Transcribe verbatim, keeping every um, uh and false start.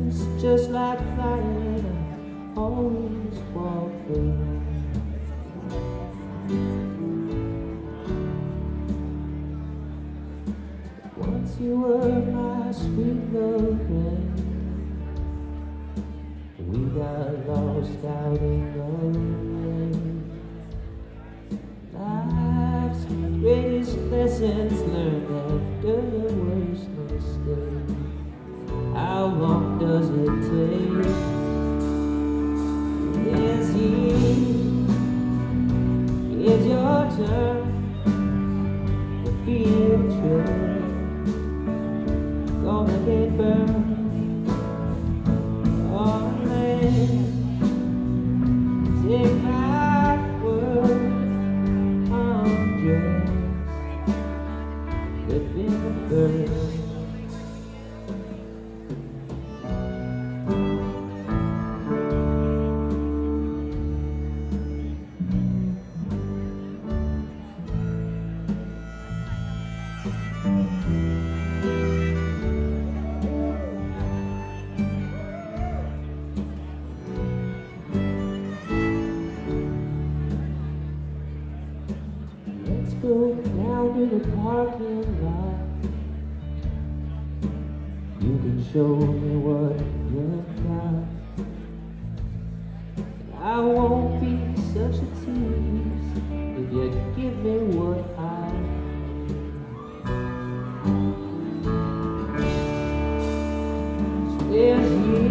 It's just like fire, I always walk through. Once you were my sweet love rain, we got lost out in the rain. Life's greatest lessons learned after the worst mistake. How long does it take? This year is your turn to feel true. Gonna get burned on land. Take my word, I'm just flipping the bird. Let's go down to the parking lot. You can show me what you've got. I won't be such a tease if you give me what I need. There's you